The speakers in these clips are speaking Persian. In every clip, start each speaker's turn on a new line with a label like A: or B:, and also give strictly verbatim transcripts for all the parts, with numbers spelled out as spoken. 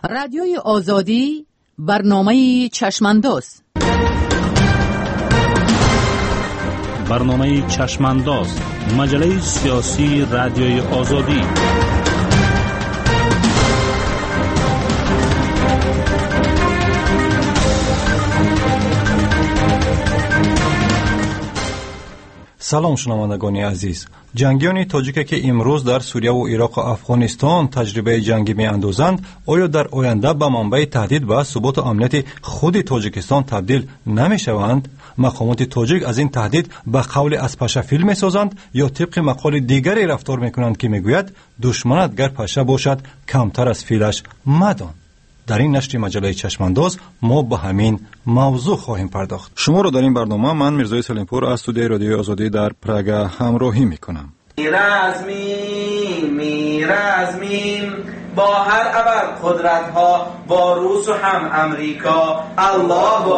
A: رادیوی آزادی برنامه چشمانداز.
B: برنامه چشمانداز، مجله سیاسی رادیوی آزادی.
C: سلام شنوندگان عزیز. جنگیان تاجیک که امروز در سوریه و عراق و افغانستان تجربه جنگی می‌اندازند، آیا در آینده به منبع تهدید به ثبات و امنیت خود تاجیکستان تبدیل نمی‌شوند؟ مقامات تاجیک از این تهدید به قول از پشه فیل می‌سازند یا طبق مقال دیگری رفتار می‌کنند که می‌گوید دشمنت گر پشه باشد کمتر از فیلش مدان. در این نشر مجله چشمانداز ما به همین موضوع خواهیم پرداخت. شما را در این برنامه من میرزای سلیمپور از استودیوی رادیوی آزادی در پراگ همراهی میکنم.
D: میرزمیم میرزمیم با هر ابر قدرت ها، با روس و هم امریکا. الله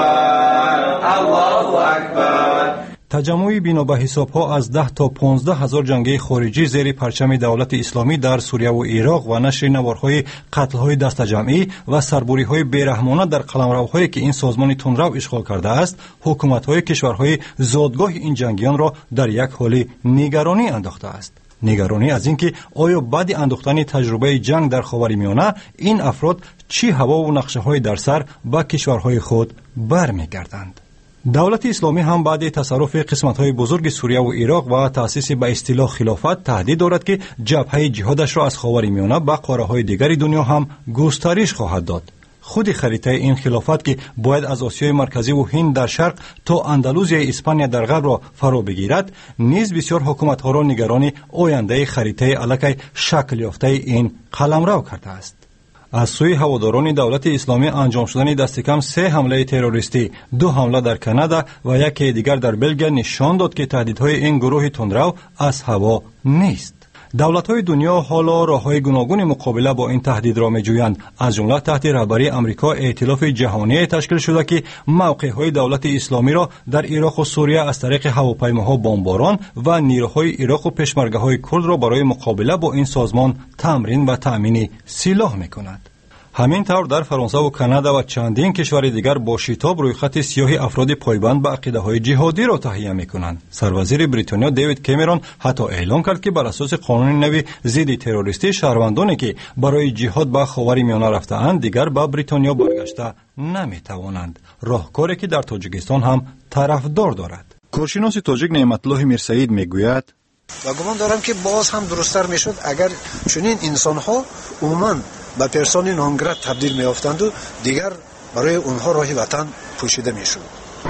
D: اکبر الله اکبر.
C: تجمعی بنا به حساب‌ها از ده تا پانزده هزار جنگی خارجی زیر پرچم دولت اسلامی در سوریه و عراق و نشر نوارهای قتل‌های دست جمعی و سربری‌های بیرحمانه در قلمروهایی که این سازمان تندرو اشغال کرده است، حکومت‌های کشورهای زادگاه این جنگیان را در یک حال نگرانی انداخته است. نگرانی از اینکه آیا بعد انداختن تجربه جنگ در خاورمیانه این افراد چی هوا و نقشه‌های در سر به کشورهای خود برمیگردند. دولت اسلامی هم بعد تصرف قسمت‌های بزرگ سوریه و عراق و تأسیس به اصطلاح خلافت تهدید دارد که جبهه جهادش را از خاورمیانه به قاره‌های دیگر دنیا هم گسترش خواهد داد. خود خریطه این خلافت که باید از آسیای مرکزی و هند در شرق تا اندلوزیای اسپانیا در غرب را فرا بگیرد، نیز بسیار حکومت‌ها را نگران آینده خریطه الکی شکل یافته این قلمرو کرده است. از سوی هواداران دولت اسلامی انجام شدن دست کم سه حمله تروریستی، دو حمله در کانادا و یک دیگر در بلژیم نشان داد که تهدیدهای این گروه تندرو از هوا نیست. دولت‌های دنیا حالا راه‌های گوناگون مقابله با این تهدید را می‌جویند، از جمله تحت رهبری آمریکا ائتلاف جهانی تشکیل شده که موقع‌های دولت اسلامی را در عراق و سوریه از طریق هواپیماها بمباران و نیروهای عراق و پشمرده‌های کرد را برای مقابله با این سازمان تمرین و تأمین سلاح می‌کند. همین طور در فرانسه و کانادا و چندین کشور دیگر با شتاب روی خط سیاه افراد پایبند به عقیده‌های جهادی را تهیه می‌کنند. سروزیر بریتانیا دیوید کامرون حتی اعلام کرد که بر اساس قانون نوی ضد تروریستی شهروندانی که برای جهاد به خاورمیانه رفته‌اند دیگر به بریتانیا برگشته نمی‌توانند. راهکاری که در تاجیکستان هم طرفدار دارد. کارشناس تاجیک نعمت الله میرسعید میگوید:
E: و گمان دارم که باز هم درست‌تر میشد اگر چنین انسان‌ها عموماً به پرسون نانگرات تبدیل می‌افتند و دیگر برای اونها راه وطن پوشیده می‌شد.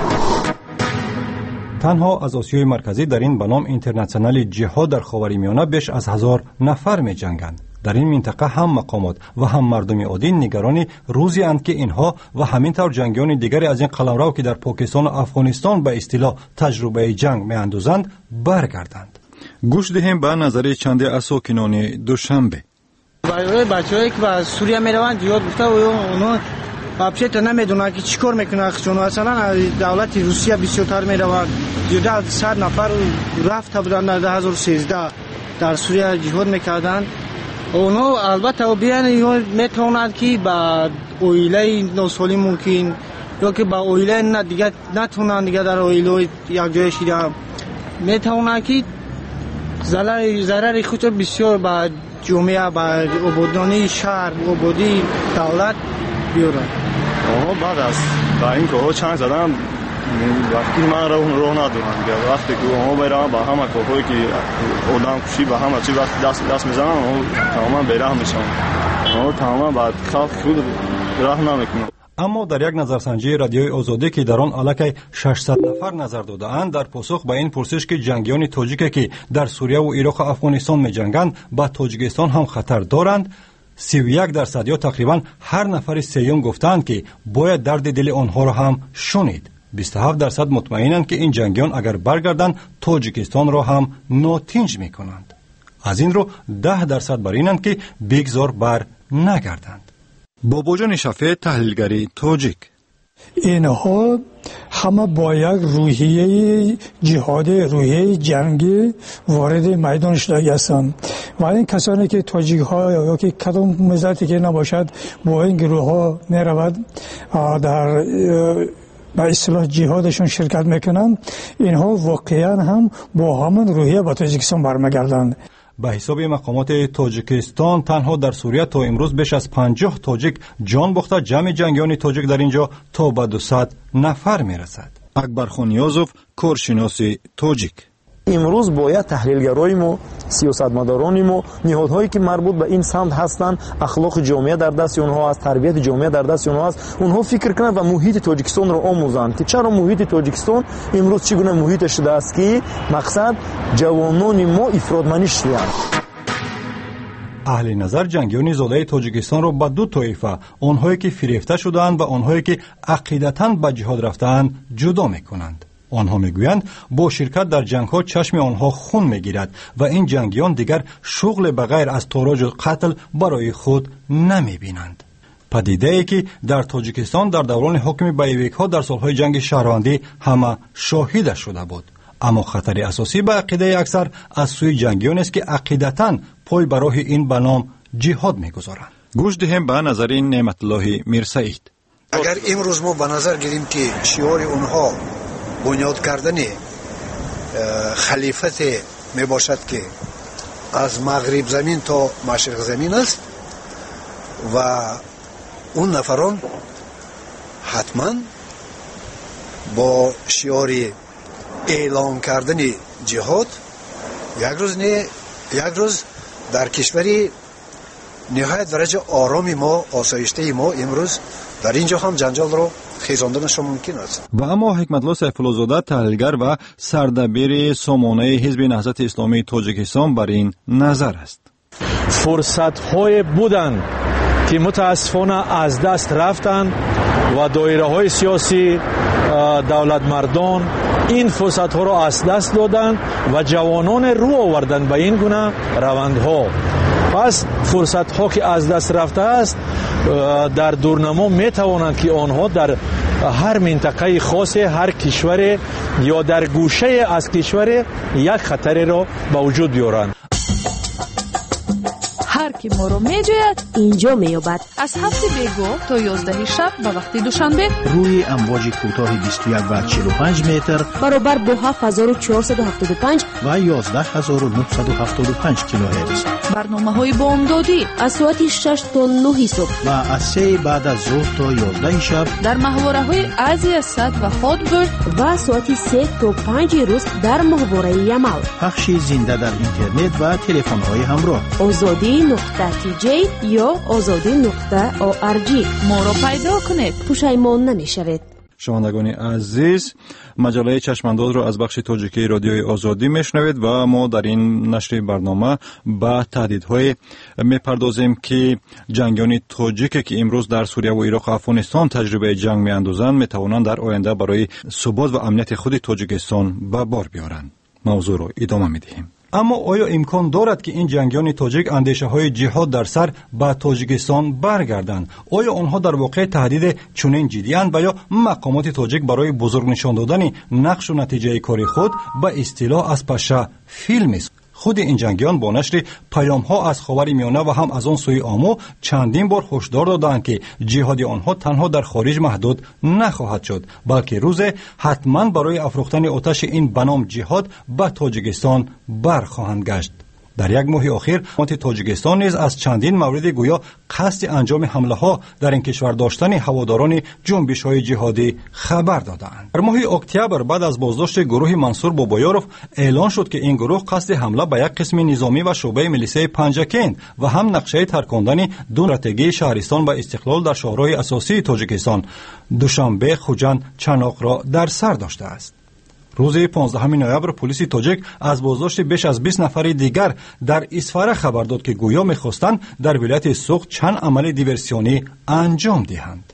C: تنها از آسیای مرکزی در این به نام اینترنشنال جهاد در خاورمیانه بیش از هزار نفر می‌جنگند. در این منطقه هم مقامات و هم مردم عادی نگران روزی اند که اینها و همینطور جنگیان دیگری از این قلمرو که در پاکستان و افغانستان به اصطلاح تجربه جنگ می‌اندازند برگردند. گوش دهیم به نظر چند از ساکنان دوشنبه.
F: برای بچه‌ای که از سوریه میروند یاد گفته و اونا واپس نمیدونن که چیکار میکنن، چون مثلا دولت روسیه بسیارتر میروند، زیاده از صد نفر رفته بودن در دو هزار و سیزده در سوریه جهاد میکردن. اونا البته بیان میتونند که با اویله نوسالی ممکن یا که با اویله نه دیگه نتونن دیگه در اویله یک جای شیده میتونن که ضرر ضرر خود بسیار با جامعه با عبودانی شهر و عبودی دولت بیارن.
G: آها بعد از با این که چند زدم وقتی من راه راه ندارم دیگه، وقتی که اونها برام با همه کوهایی که اولام کشی با همه چی وقت دست دست میزنن اون تماما بیراه میشن، اون تماما بعد خلق خود راه نمیکنه.
C: اما در یک نظرسنجی رادیوی آزادی که در آن الکی ششصد نفر نظر داده‌اند، در پاسخ به این پرسش که جنگیان تاجیک که در سوریه و عراق و افغانستان می‌جنگند با تاجیکستان هم خطر دارند، سی و یک درصد یا تقریبا هر نفر سیوم گفتند که باید درد دل آنها را هم شنید. بیست و هفت درصد مطمئنند که این جنگیان اگر برگردند تاجیکستان را هم ناتنج می‌کنند. از این رو ده درصد بر اینند که بگذار بر نگردند. باباجان شفیع، تحلیلگری تاجیک:
H: اینها همه با یک روحیه جهادی، روحیه جنگی وارد میدان شده هستند و این کسانی که تاجیک ها یا که کدام ملتی که نباشد با این گروه ها می رود در به اصطلاح جهادشون شرکت میکنند، اینها واقعا هم با همون روحیه به تاجیکستان برمیگردند.
C: به حساب مقامات تاجیکستان تنها در سوریه تا امروز بیش از پنجاه تاجیک جان باخته، جمع جنگیان تاجیک در اینجا تا به دویست نفر میرسد. اکبرخان نیازوف، کارشناس تاجیک:
I: امروز باید تحلیلگرای ما، سیاستمداران ما، نهادهایی که مربوط به این سمت هستند، اخلاق جامعه در دست اونها است، تربیت جامعه در دست اونها است، اونها فکر کنند و محیط تاجیکستان رو آموزند که چرا محیط تاجیکستان امروز چگونه محیط شده است که مقصد جوانان ما افرادمندی شدند.
C: اهل نظر جنگیان زاده تاجیکستان را به دو طایفه، آنهایی که فریفته شدند و آنهایی که عقیدتاً به جهاد رفتند، جدا میکنند. آنها میگویند با شرکت در جنگ ها چشم آنها خون میگیرد و این جنگیان دیگر شغل بغیر از تاراج و قتل برای خود نمیبینند. پدیده ای که در تاجیکستان در دوران حکم بایویک ها در سالهای جنگ شهروندی همه شاهد شده بود. اما خطر اساسی به عقیده اکثر از سوی جنگیان است که عقیدتاً پای برای این بنام جهاد میگذارند. گوش دهیم به نظر نعمت الله میرسعید.
E: اگر امروز ما به نظر گیریم که شعار اونها بنیاد کردن خلیفت می باشد که از مغرب زمین تا مشرق زمین است و اون نفران حتما با شعار اعلان کردن جهاد یک روز نه یک روز در کشوری نهایت درجه آرامی ما، آسایشته ما امروز در اینجا هم جنجال رو خیزاندنش ممکن است.
C: و اما حکمت الله سیف الله زاده، تحلیلگر و سردبیر سامانه حزب نهضت اسلامی تاجیکستان، بر این نظر است:
J: فرصت های بودند که متاسفانه از دست رفتند و دایره های سیاسی دولت مردان این فرصت ها را از دست دادند و جوانان رو آوردند به این گونه روندها. پس فرصت ها که از دست رفته است در دورنما می توانند که آنها در هر منطقه خاص هر کشور یا در گوشه از کشور یک خطر را به وجود بیارند.
K: هر کی ما رو می جوید اینجا می یابد. از هفت بیگو تا یازده شب به وقت دوشنبه
B: روی امواج کوتاه بیست و یک و چهل و پنج متر
K: برابر با هفت هزار و چهارصد و هفتاد و پنج
B: و یازده هزار و نهصد و هفتاد و پنج کیلوهرتز.
K: برنامه های بامدادی از ساعت شش تا نه صبح
B: و از سه بعد از ظهر تا یازده شب
K: در محوره های ازی صد و هادبرد
L: و ساعت سه تا پنج روز در محوره یمال.
B: پخش زنده در اینترنت و تلفن های همراه.
L: آزادی نقطه تی جی یا آزادی نقطه او ار جی.
K: ما را پیدا کنید،
L: پشیمان نمیشوید.
C: شنوندگان عزیز، مجله چشمانداز را از بخش تاجیکی رادیوی آزادی میشنوید و ما در این نشر برنامه به تهدیدهای میپردازیم که جنگیان تاجیک که امروز در سوریه و عراق و افغانستان تجربه جنگ میاندازند میتوانند در آینده برای ثبات و امنیت خود تاجیکستان به بار بیارند. موضوع را ادامه میدهیم. اما آیا امکان دارد که این جنگیان تاجیک اندیشه های جهاد در سر به تاجیکستان برگردند؟ آیا آنها در واقع تهدید چنین جدی‌اند و یا مقامات تاجیک برای بزرگ نشان دادن نقش و نتیجه کار خود به اصطلاح از پشه فیلم است؟ خود این جنگیان با نشر پیام ها از خاور میانه و هم از آن سوی آمو چندین بار هشدار دادند که جهاد آنها تنها در خارج محدود نخواهد شد، بلکه روز حتما برای افروختن آتش این بنام جهاد به تاجیکستان برخواهند گشت. در یک ماه اخیر حکومت تاجیکستان نیز از چندین مورد گویا قصد انجام حمله ها در این کشور داشتن هواداران جنبش های جهادی خبر دادند. در ماه اکتبر بعد از بازداشت گروه منصور بابایاروف اعلان شد که این گروه قصد حمله به یک قسم نظامی و شعبه میلیسه پنجکند و هم نقشه ترکاندن دو استراتژی شهرستان و استقلال در شهرهای اساسی تاجیکستان دوشنبه، خوجند، چناق را در سر داشته است. روز پانزدهم نوامبر پلیس تاجیک از بازداشت بیش از بیست نفر دیگر در اسفاره خبر داد که گویا می‌خواستند در ولایت سوق چند عمل دیورسیونی انجام دهند.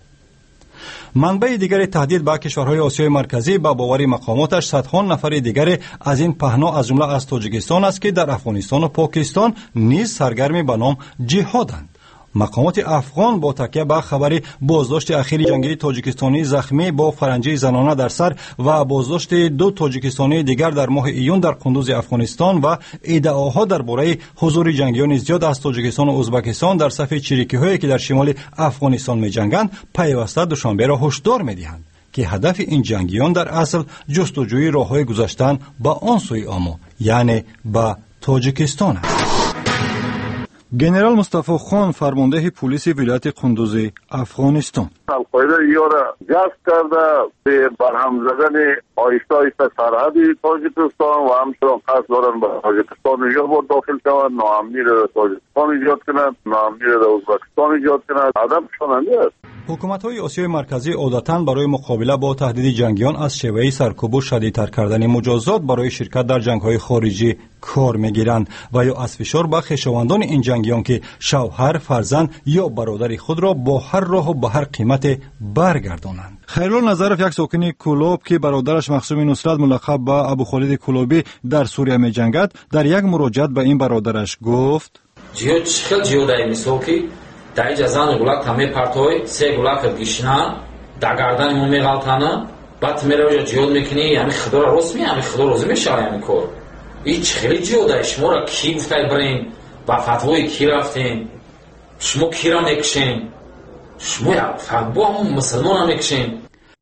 C: منبع دیگر تهدید به کشورهای آسیای مرکزی به باور مقاماتش صدها نفر دیگر از این پهنا از جمله از تاجیکستان است که در افغانستان و پاکستان نیز سرگرم به نام جهادند. مقامات افغان با تکیه به خبر بازداشت اخیر جنگی تاجیکستانی زخمی با فرنگی زنانه در سر و بازداشت دو تاجیکستانی دیگر در ماه ایون در قندوز افغانستان و ادعاها درباره حضور جنگیان زیاد از تاجیکستان و ازبکستان در صف چریکی‌هایی که در شمال افغانستان می‌جنگند پیوسته دوشنبه را هشدار می‌دهند که هدف این جنگیان در اصل جستجوی راه‌های گذشتن به آن سوی آمو، یعنی به تاجیکستان است. گنرال مصطفی خان فرمانده پلیس ولایت قندوز افغانستان
M: القاعده یارا جذب کرده به برهم زدن آیسته آیسته سرحد تاجیکستان و همچنان قصد دارن به تاجیکستان ایجاد داخل شوند، ناامنی را تاجیکستان ایجاد کنند، ناامنی را ازبکستان ایجاد کنند. هدفشان همین است.
C: حکومت‌های آسیای مرکزی عادتاً برای مقابله با تهدید جنگیان از شیوه سرکوب و شدیدتر کردن مجازات برای شرکت در جنگ‌های خارجی کار می‌گیرند و یا از فشار به خویشاوندان این جنگیان که شوهر، فرزند یا برادر خود را با هر راه و به هر قیمت برگردانند. خیرالله نظرف یک ساکن کلوب که برادرش مخصوم نصرت ملقب به ابو خالد کلوبی در سوریه می‌جنگد، در یک مراجعت به این برادرش گفت:
N: جیو چخل جیو دای میسوکی دای جزان گولک همه پرتوی سه گولک گیشنا در گردن مو میغلطانه بعد میره جیود میکنی، یعنی خدا رسمی، یعنی خدا روزی میشه، یعنی کور هیچ خیلی جیودای شما را کی گفتای برین با فتوای کی رفتین، شما کی را میکشین، شما یا فتوا هم مسلمان هم میکشین.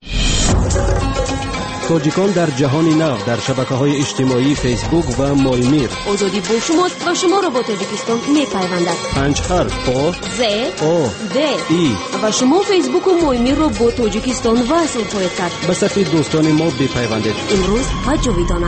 O: تاجیکان در جهان نو در شبکه‌های اجتماعی فیسبوک و مایمیر.
L: آزادی با شماست و شما را با تاجیکستان می‌پیوندد.
O: پنج حرف آ
L: ز
O: آ
L: د
O: ای
L: و شما فیسبوک و مایمیر را با تاجیکستان وصل خواهید کرد.
O: به صف دوستان ما بپیوندید.
L: امروز و جاویدانه.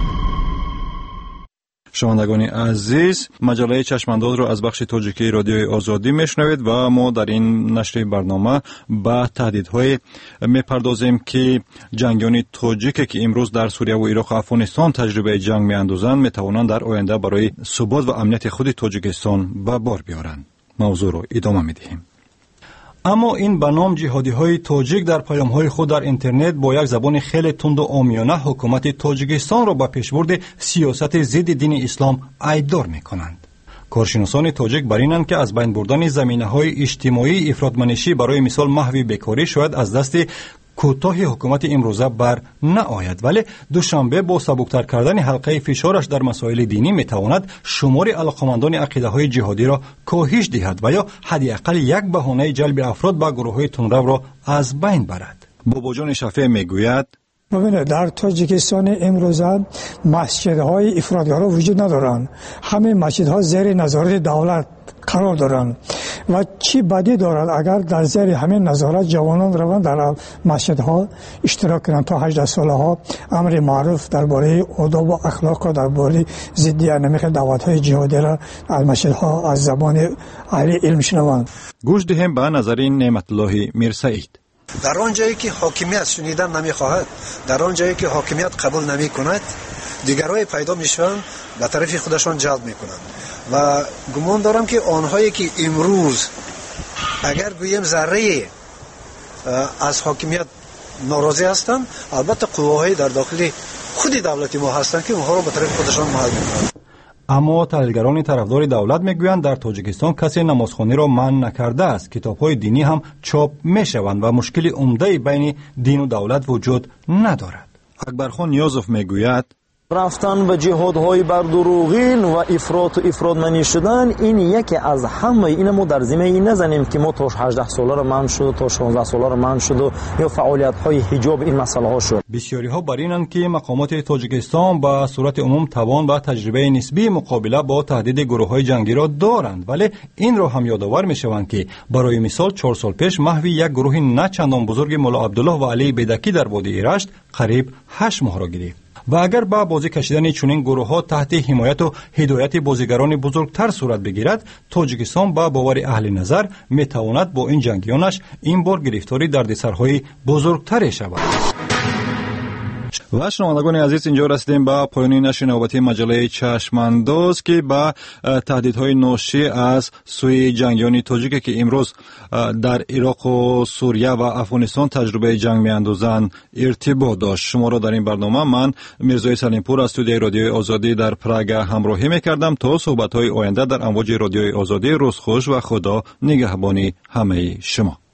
C: شنوندگان عزیز، مجله چشمانداز را از بخش تاجیکی رادیوی آزادی میشنوید و ما در این نشر برنامه به تهدیدهای میپردازیم که جنگیان تاجیک که امروز در سوریه و عراق و افغانستان تجربه جنگ میاندازند میتوانند در آینده برای ثبات و امنیت خود تاجیکستان به بار بیارند. موضوع را ادامه میدهیم. اما این به نام جهادی‌های تاجیک در پیام‌های خود در اینترنت با یک زبان خیلی تند و عامیانه حکومت تاجیکستان را به پیشبرد سیاست ضد دین اسلام ایبدار می‌کنند. کارشناسان تاجیک بر اینند که از بین بردن زمینه‌های اجتماعی افراطمنشی برای مثال محو بیکاری شاید از دست کوتاه حکومت امروزه بر نآید، ولی دوشنبه با سبکتر کردن حلقه فشارش در مسائل دینی میتواند شمار علاقمندان عقیده‌های جهادی را کاهش دهد و یا حداقل یک بهانه جلب افراد به گروه‌های تندرو را از بین برد. باباجان شفیع میگوید:
H: ببینید در تاجیکستان امروزه مسجدهای افراطگرا وجود ندارند. همه مسجدها زیر نظارت دولت قرار دارند و چی بدی دارد اگر در زیر همین نظارت جوانان روند در مسجدها اشتراک کنند تا هجده ساله ها امر معروف درباره آداب و اخلاق و درباره ضد انمیق دعوت‌های جهادی را از مسجدها از زبان اهل علم شنوند.
C: گوش دهیم به نظر نعمت الله میرسعید.
E: در آن جایی که حاکمیت شنیدن نمیخواهد، در آن جایی که حاکمیت قبول نمی کند، دیگرای پیدا میشوند به طرف خودشان جلب میکنند و گمان دارم که آنهایی که امروز اگر گویم ذره از حاکمیت ناراضی هستند، البته قواهای در داخل خود دولت ما هستند که اونها را به طرف خودشان محل میکنند.
C: اما تحلیلگران طرفدار دولت میگویند در تاجیکستان کسی نمازخوانی را منع نکرده است. کتاب‌های دینی هم چاپ میشوند و مشکل عمده بین دین و دولت وجود ندارد. اکبرخان نیازوف میگوید:
I: رفتن به جهادهای بر دروغین و افراط و افراطمنی شدن این یکی از همه. این ما در زمینه این نزنیم که ما تا هجده ساله را منع شد، تا شانزده ساله را منع شد یا فعالیت های حجاب این مسئله ها شد.
C: بسیاری ها بر اینند که مقامات تاجیکستان به صورت عموم توان و تجربه نسبی مقابله با تهدید گروه های جنگی را دارند، ولی این را هم یادآور میشوند که برای مثال چهار سال پیش محو یک گروه نه چندان بزرگ مولا عبدالله و علی بیدکی در وادی رشت قریب هشت ماه را گرفت. و اگر با بازی کشیدن چنین گروه‌ها تحت حمایت و هدایت بازیگران بزرگتر صورت بگیرد، تاجیکستان با باور اهل نظر میتواند با این جنگیانش این بار گرفتاری دردسرهای بزرگتری شود. و شنوندگان عزیز، اینجا رسیدیم به پایان نشر نوبتی مجله چشمانداز که با تهدیدهای ناشی از سوی جنگیان تاجیک که امروز در عراق و سوریه و افغانستان تجربه جنگ میاندازند ارتباط داشت. شما را در این برنامه من میرزای سلیمپور از استودیوی رادیوی آزادی در پراگ همراهی میکردم. تا صحبت‌های آینده در امواج رادیوی آزادی، روز خوش و خدا نگهبانی همه شما.